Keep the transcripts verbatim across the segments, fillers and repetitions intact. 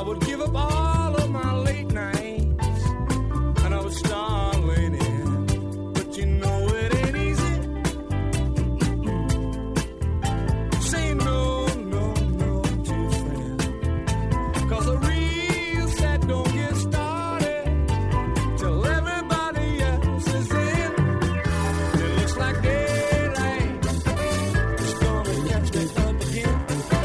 would give up all of my late nights, and I would start laying in. But you know it ain't easy. Say no, no, no to your friend, 'cause a real set don't get started till everybody else is in. It looks like daylight is gonna catch me up again.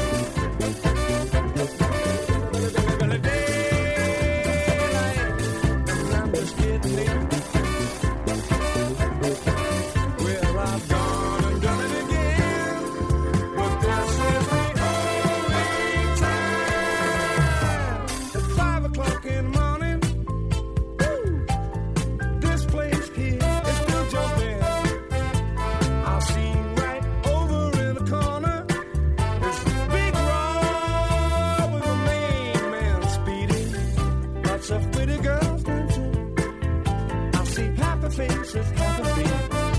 Faces have a beat.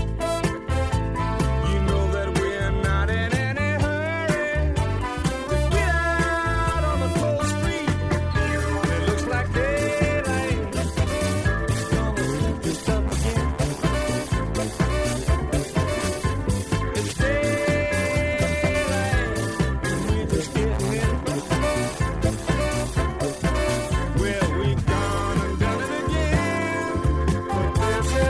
You know that we're not in any hurry to get out on the cold street. It looks like daylight is gonna lift us up again. It's daylight and we're just getting in. Well, we've gone and done it again, but this is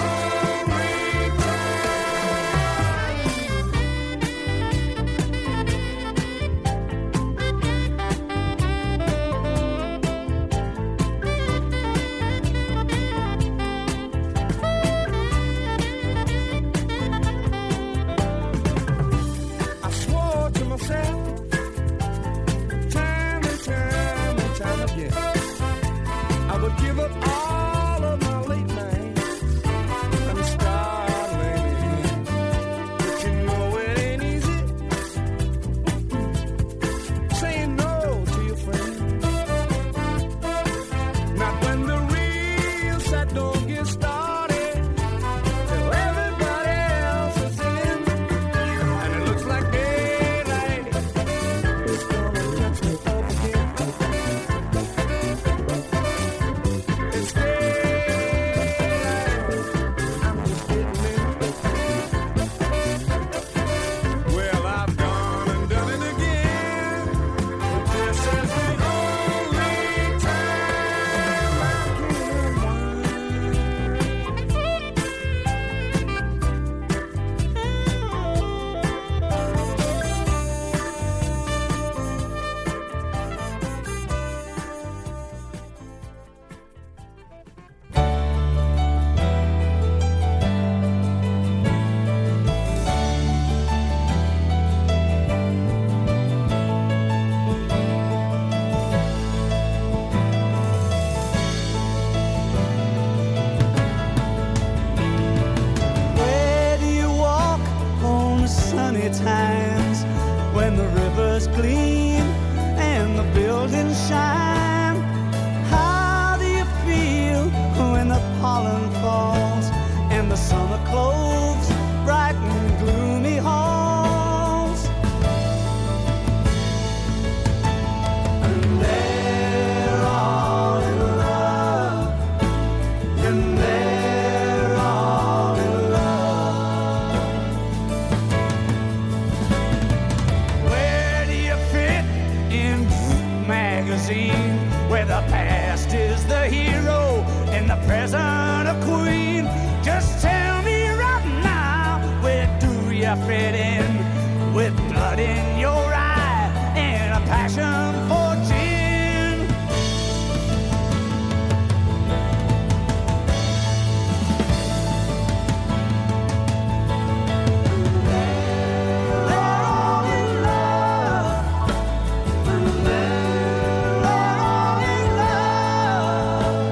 give up all of my late nights and start laying in. But you know it ain't easy saying no to your friend. Not when the real set don't get started till everybody else is in. And it looks like daylight is gonna catch me up again. It's daylight, I'm just getting in. Well, I've gone and done it again, but this is the only time I can Where do you walk on the sunny times when the rivers gleam and the buildings shine? How do you feel when the pollen falls and the summer clothes brighten gloomy halls? And they're all in love, and they're all in love. Where do you fit in magazine, where the past is the hero and the present a queen? Just tell me right now, where do you fit in, with blood in your eye and a passion for gin? They're all in love, and they're all in love.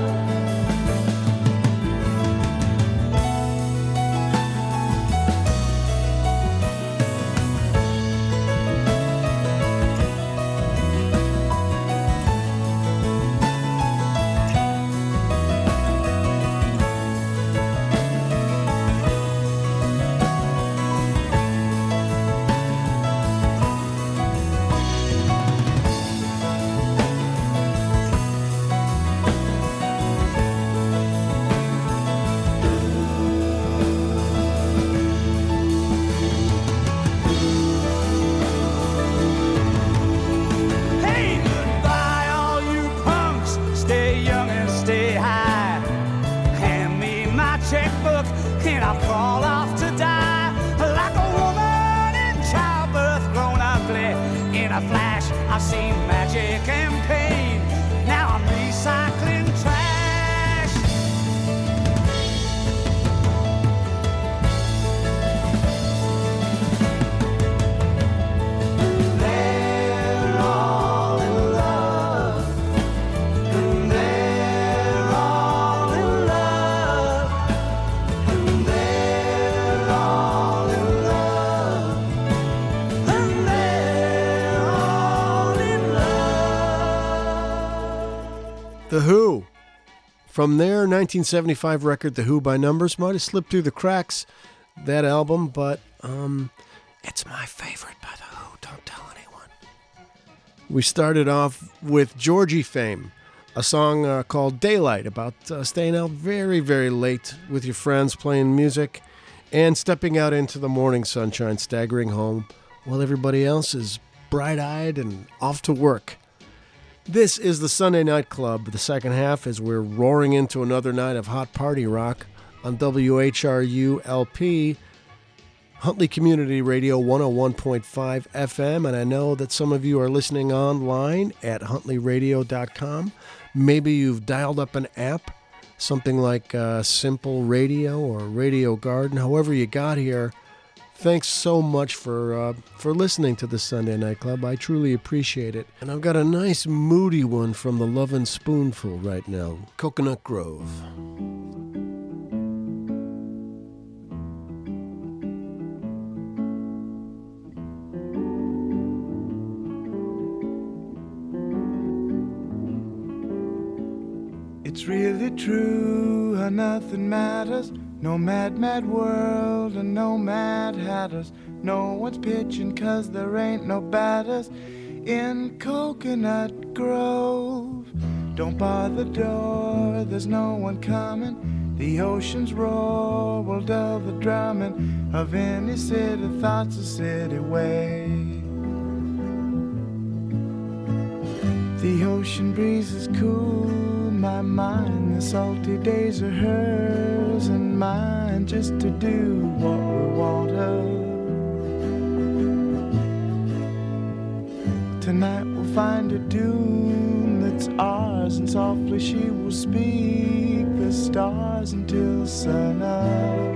tragic and pain. Now I'm recycling trash. They're all in love. And they're all in love. And they're all in love. And they're all in love. The Who. From their nineteen seventy-five record, The Who by Numbers, might have slipped through the cracks, that album, but um, it's my favorite by The Who. Don't tell anyone. We started off with Georgie Fame, a song uh, called Daylight, about uh, staying out very, very late with your friends, playing music, and stepping out into the morning sunshine, staggering home while everybody else is bright-eyed and off to work. This is the Sunday Night Club, the second half, as we're roaring into another night of hot party rock on W H R U L P, Huntley Community Radio one oh one point five F M, and I know that some of you are listening online at huntley radio dot com. Maybe you've dialed up an app, something like uh, Simple Radio or Radio Garden, however you got here. Thanks so much for uh, for listening to the Sunday Night Club. I truly appreciate it. And I've got a nice moody one from the Lovin' Spoonful right now, Coconut Grove. It's really true how nothing matters. No mad, mad world and no mad hatters. No one's pitching cause there ain't no batters in Coconut Grove. Don't bar the door, there's no one coming. The ocean's roar will dull the drumming of any city thoughts a city way. The ocean breeze is cool my mind, the salty days are hers and mine, just to do what we want her. Tonight we'll find a dune that's ours, and softly she will speak the stars until sun up.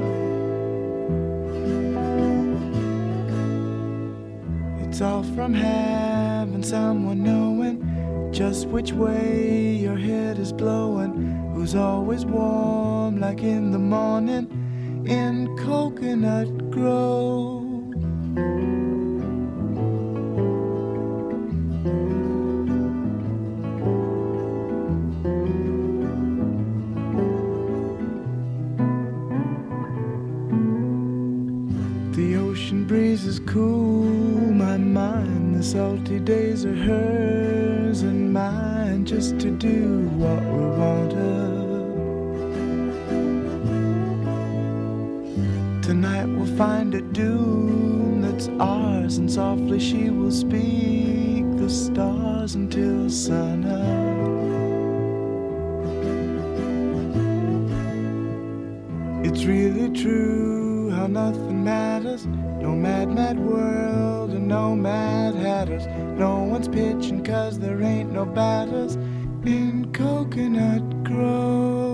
It's all from having someone knowing just which way your head is blowing, who's always warm like in the morning in Coconut Grove. The ocean breeze is cool my mind, the salty days are hers and mine, just to do what we want of. Tonight we'll find a dune that's ours, and softly she will speak the stars until sun up. It's really true how nothing matters. No mad, mad world and no mad hatters. No one's pitching cause there ain't no batters in Coconut Grove.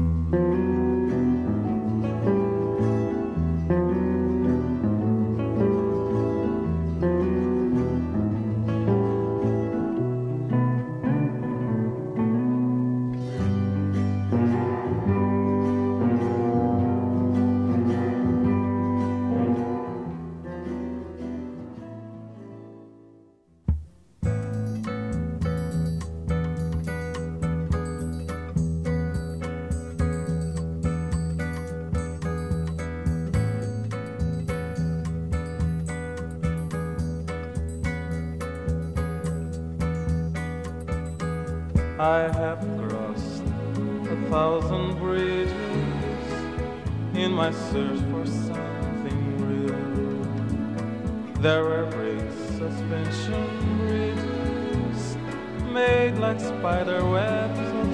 I have crossed a thousand bridges in my search for something real. There were great suspension bridges made like spider webs of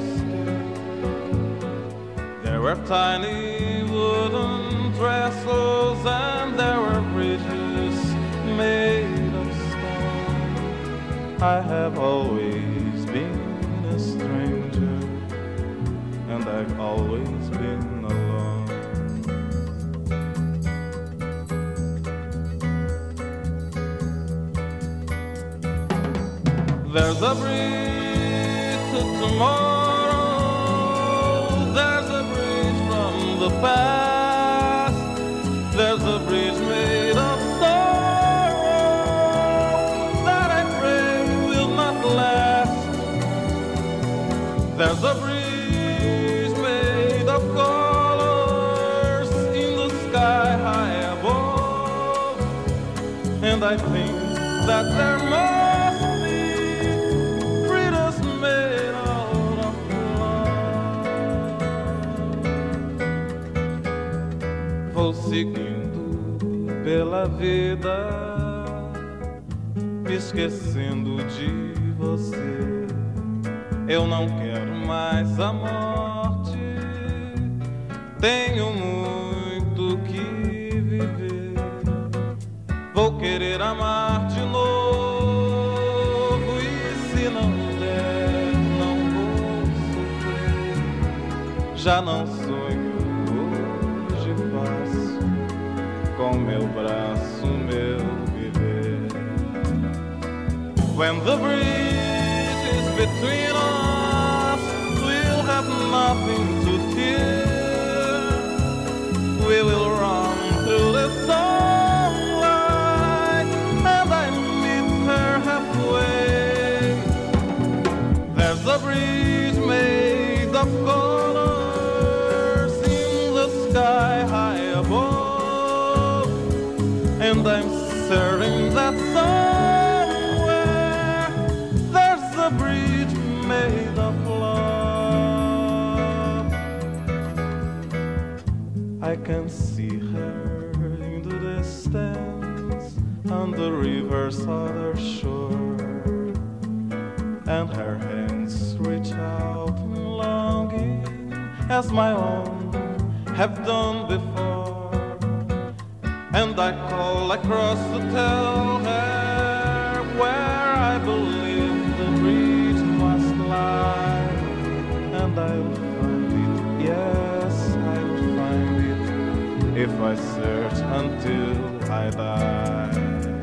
steel. There were tiny wooden trestles and there were bridges made of stone. I have always been a stranger, and I've always been alone. There's a bridge to tomorrow, there's a bridge from the past, there's a bridge made of sorrow that I pray will not last. There's a bridge made of colors in the sky high above, and I think that there must be bridges made out of love. Vou seguindo pela vida, me esquecendo de você. Eu não quero mais a morte, tenho muito que viver. Vou querer amar de novo, e se não der, não vou sofrer. Já não sonho, hoje faço com meu braço meu viver. When the bridge is between us, we'll have nothing to fear. We will run through the sunlight, and I meet her halfway. There's a bridge made of colors in the sky high above, and I'm certain that somewhere there's a bridge made of love. I can see her in the distance on the river's other shore, and her hands reach out longing as my own have done before. And I call across to tell her where I believe the bridge must lie. And I'll find it, yes, I'll find it, if I search until I die.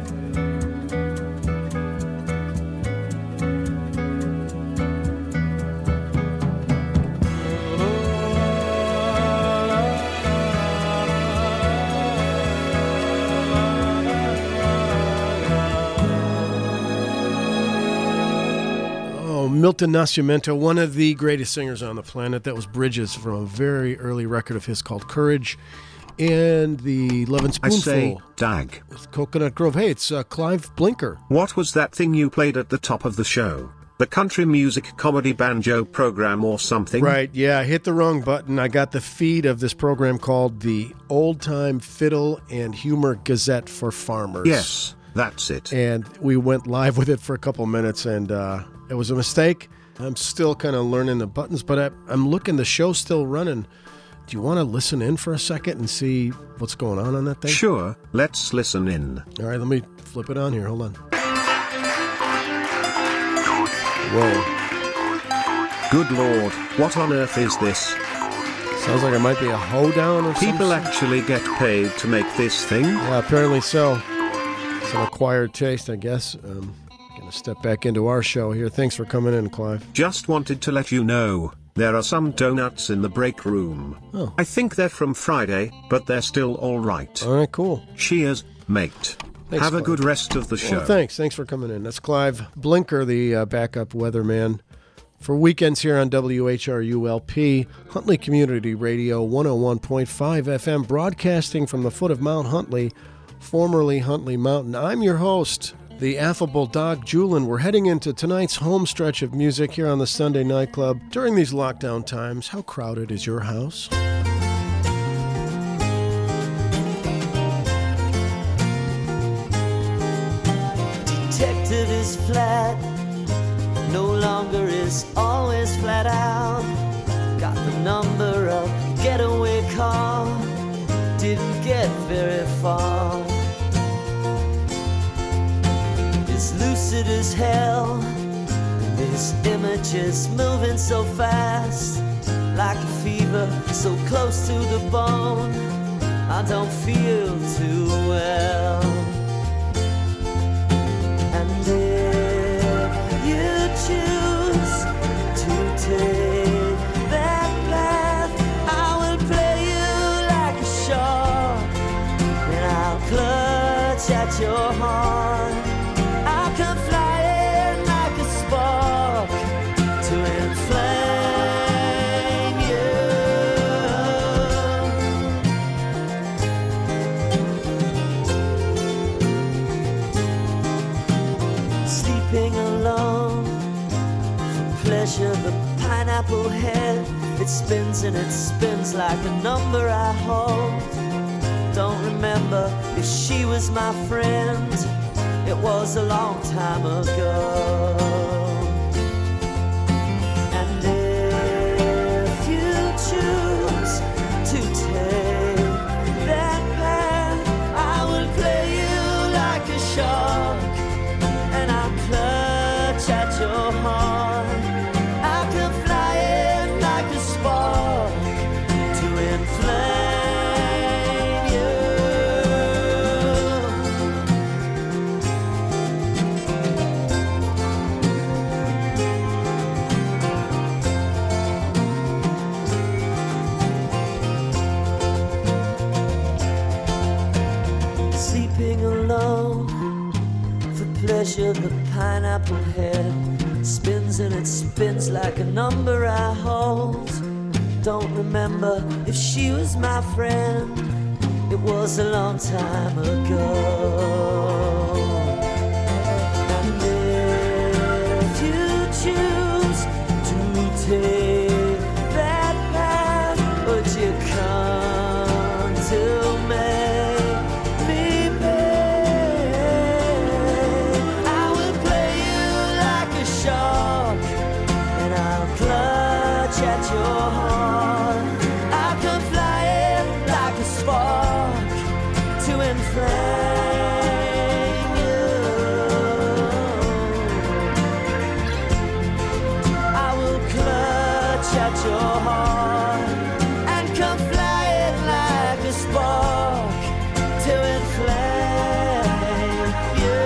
Milton Nascimento, one of the greatest singers on the planet. That was Bridges from a very early record of his called Courage. And the Love and Spoonful. I say, Dag. With Coconut Grove. Hey, it's uh, Clive Blinker. What was that thing you played at the top of the show? The country music comedy banjo program or something? Right, yeah, I hit the wrong button. I got the feed of this program called the Old Time Fiddle and Humor Gazette for Farmers. Yes, that's it. And we went live with it for a couple minutes, and uh, it was a mistake. I'm still kind of learning the buttons, but I, I'm looking, the show's still running. Do you want to listen in for a second and see what's going on on that thing? Sure, let's listen in. All right, let me flip it on here. Hold on. Whoa. Good Lord, what on earth is this? Sounds like it might be a hoedown or something. People actually get paid to make this thing? Yeah, apparently so. It's an acquired taste, I guess. Um, gonna step back into our show here. Thanks for coming in, Clive. Just wanted to let you know, there are some donuts in the break room. Oh. I think they're from Friday, but they're still all right. All right, cool. Cheers, mate. Thanks, Have a Clive. good rest of the show. Well, thanks. Thanks for coming in. That's Clive Blinker, the uh, backup weatherman for weekends here on W H R U L P, Huntley Community Radio, one oh one point five F M, broadcasting from the foot of Mount Huntley, formerly Huntley Mountain. I'm your host, the affable Doc Julin. We're heading into tonight's home stretch of music here on the Sunday Night Club. During these lockdown times, how crowded is your house? Detective is flat, no longer is always flat out. Got the number of getaway car, didn't get very far. This lucid it is hell. This image is moving so fast, like a fever, so close to the bone. I don't feel too well. And if you choose to take that path, I will play you like a shark, and I'll clutch at your heart. I'll come flying like a spark to inflame you. Sleeping alone for pleasure, the pineapple head, it spins and it spins like a number I hold. Don't remember if she was my friend, it was a long time ago. And if you choose to take that path, I will play you like a shark, and I'll clutch at your heart. I'll come flying like a spark to inflame you. Sleeping alone for pleasure, the pineapple head spins and it spins like a number I hold. Don't remember if she was my friend, it was a long time ago. And if you choose to take that path, would you come to make me pay? I will play you like a shark, and I'll clutch at your heart. I'll come flying like a spark to inflame you. I will clutch at your heart and come flying like a spark to inflame you.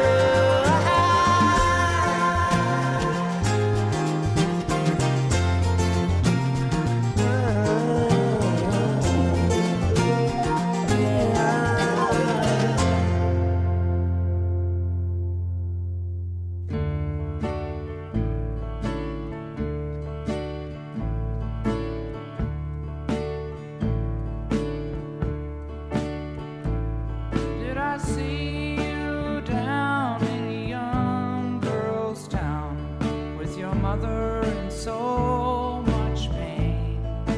Did I see you down in a young girl's town with your mother in so much pain?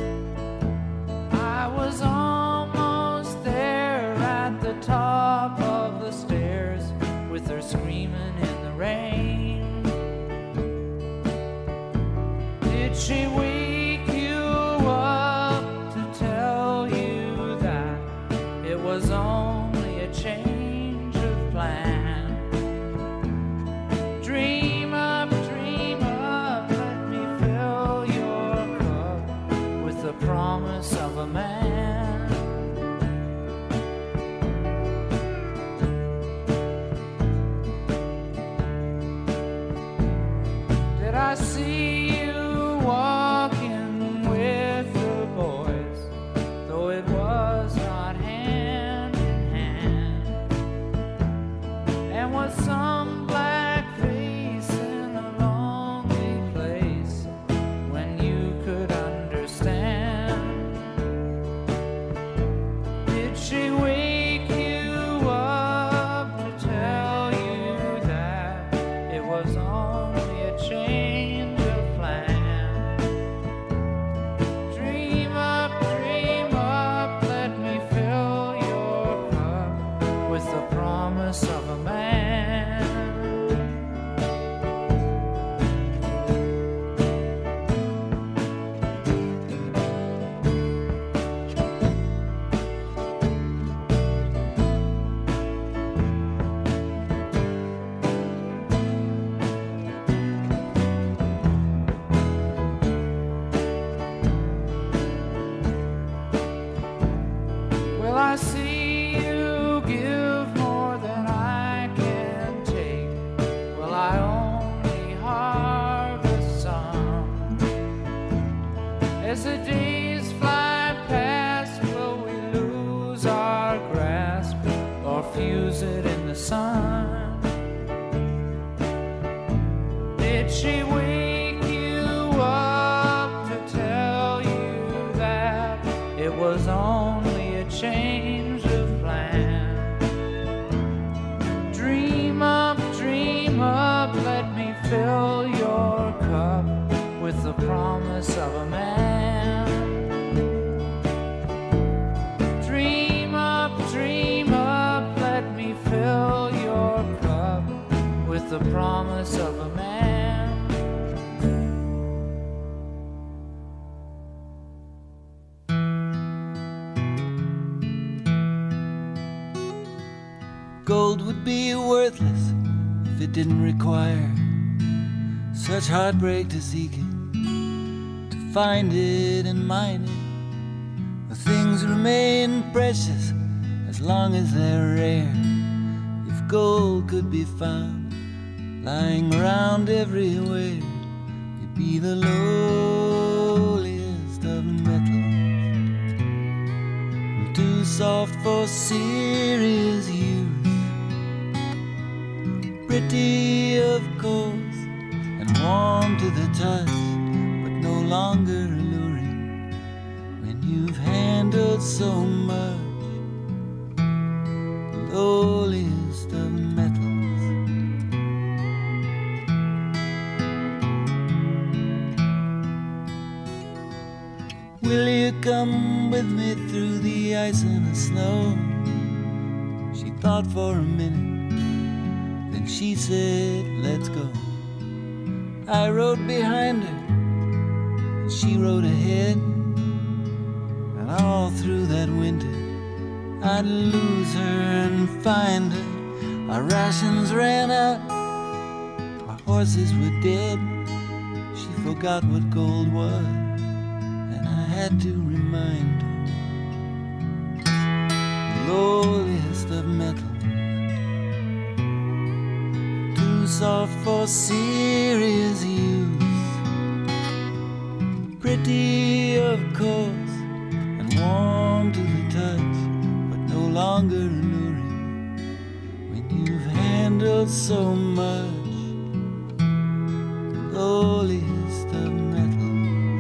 I was almost there at the top of the stairs with her screaming in the rain. Did she wake you up to tell you that it was only a change of plan? Dream up, dream up, let me fill your cup with the promise of a man. Did I see you walking with the boys, though it was not hand in hand? And was some black face in a lonely place when you could understand? Did she wake you up to tell you that it was only a change of As the days fly past, will we lose our grasp or fuse it in the sun? Did she wake you up to tell you that it was only a change of plan? Dream up, dream up, let me fill your cup with the promise of a man. Dream up, dream up, let me fill your cup with the promise of a man. Gold would be worthless if it didn't require such heartbreak to seek it, to find it and mine it. The things remain precious as long as they're rare. If gold could be found lying around everywhere, it'd be the lowliest of metals, too soft for serious use. Pretty, of course, and warm to the touch, but no longer alluring when you've handled so much. The lowliest of metals. Will you come with me through the ice and the snow? She thought for a minute, then she said, let's go. I rode behind her, and she rode ahead. And all through that winter, I'd lose her and find her. Our rations ran out, our horses were dead. She forgot what gold was, and I had to remind her. The lowliest of metals, soft for serious use. Pretty, of course, and warm to the touch, but no longer alluring when you've handled so much. The lowliest of metals.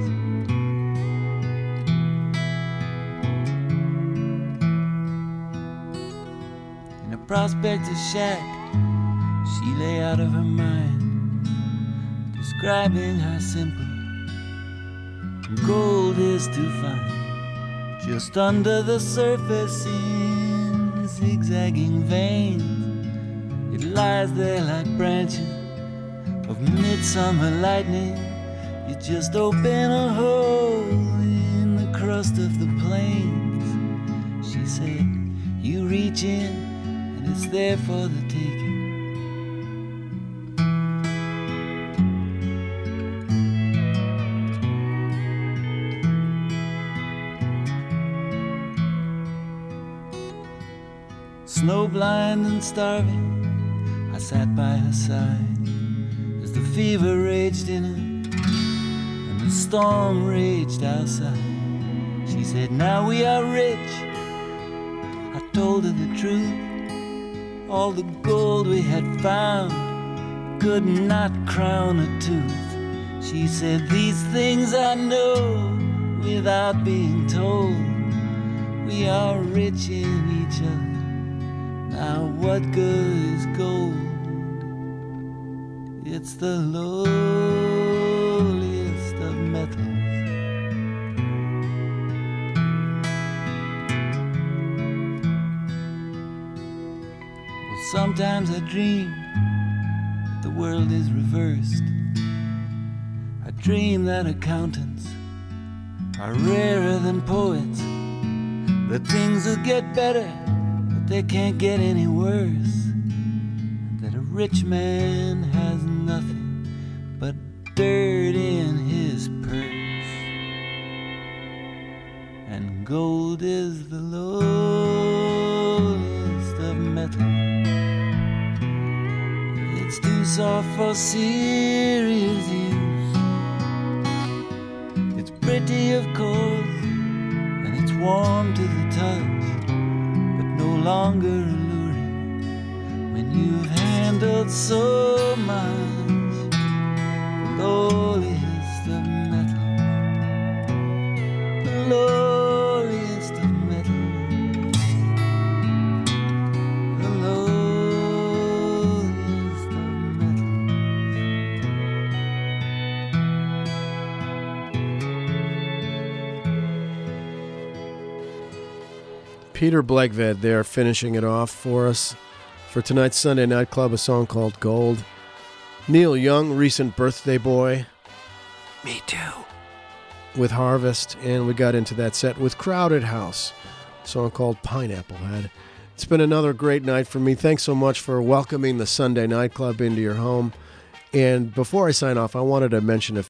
In a prospector's shack, she lay out of her mind, describing how simple gold is to find. Just under the surface in zigzagging veins, it lies there like branches of midsummer lightning. You just open a hole in the crust of the plains. She said, you reach in and it's there for the taking. Snowblind and starving, I sat by her side as the fever raged in her and the storm raged outside. She said, now we are rich. I told her the truth. All the gold we had found could not crown a tooth. She said, these things I know without being told. We are rich in each other. Now what good is gold? It's the lowliest of metals. Well, sometimes I dream the world is reversed. I dream that accountants are rarer than poets, that things will get better, they can't get any worse, that a rich man has nothing but dirt in his purse, and gold is the lowliest of metal. It's too soft for serious use. It's purity of course, and it's warm to the touch, but no longer alluring when you've handled so much. The lowliest of metal, the lowliest of metal, the lowliest of metal. Peter Blegved there finishing it off for us for tonight's Sunday Night Club, a song called Gold. Neil Young, recent birthday boy. Me too. With Harvest, and we got into that set with Crowded House, a song called Pineapple Head. It's been another great night for me. Thanks so much for welcoming the Sunday Night Club into your home. And before I sign off, I wanted to mention a